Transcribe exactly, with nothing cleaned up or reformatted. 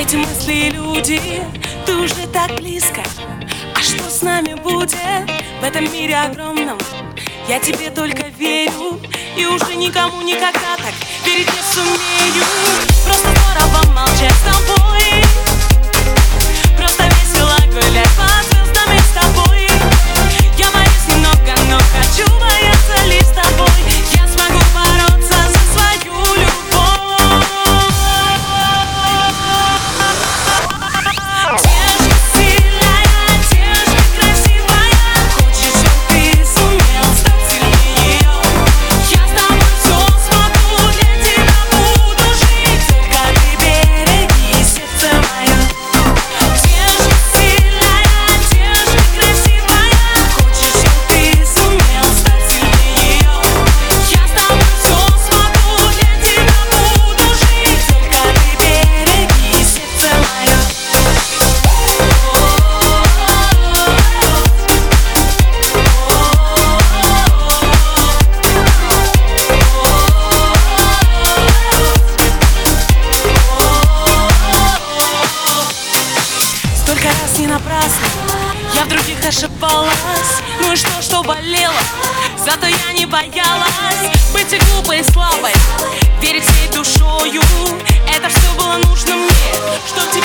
эти мысли и люди, ты уже так близко. А что с нами будет в этом мире огромном? Я тебе только верю, и уже никому никогда так верить не сумею. Просто здорово молчать с тобой, просто весело гулять под звездами с тобой. Я боюсь немного, но хочу бояться лишь с тобой. Я смогу бороться за свою любовь. Девушка сильная, девушка красивая, хочешь, чтоб ты сумел стать сильнее ее. Я с тобой все смогу, для тебя буду жить, только ты береги сердце мое. Девушка сильная, девушка красивая, хочешь, чтоб ты сумел стать сильнее ее. Я с тобой все смогу, для тебя буду жить, только ты береги сердце мое. Столько раз не напрасно я в других ошибалась. Ну и что, что болело, зато я не боялась быть и глупой, и слабой, верить всей душою. Это все было нужно мне, что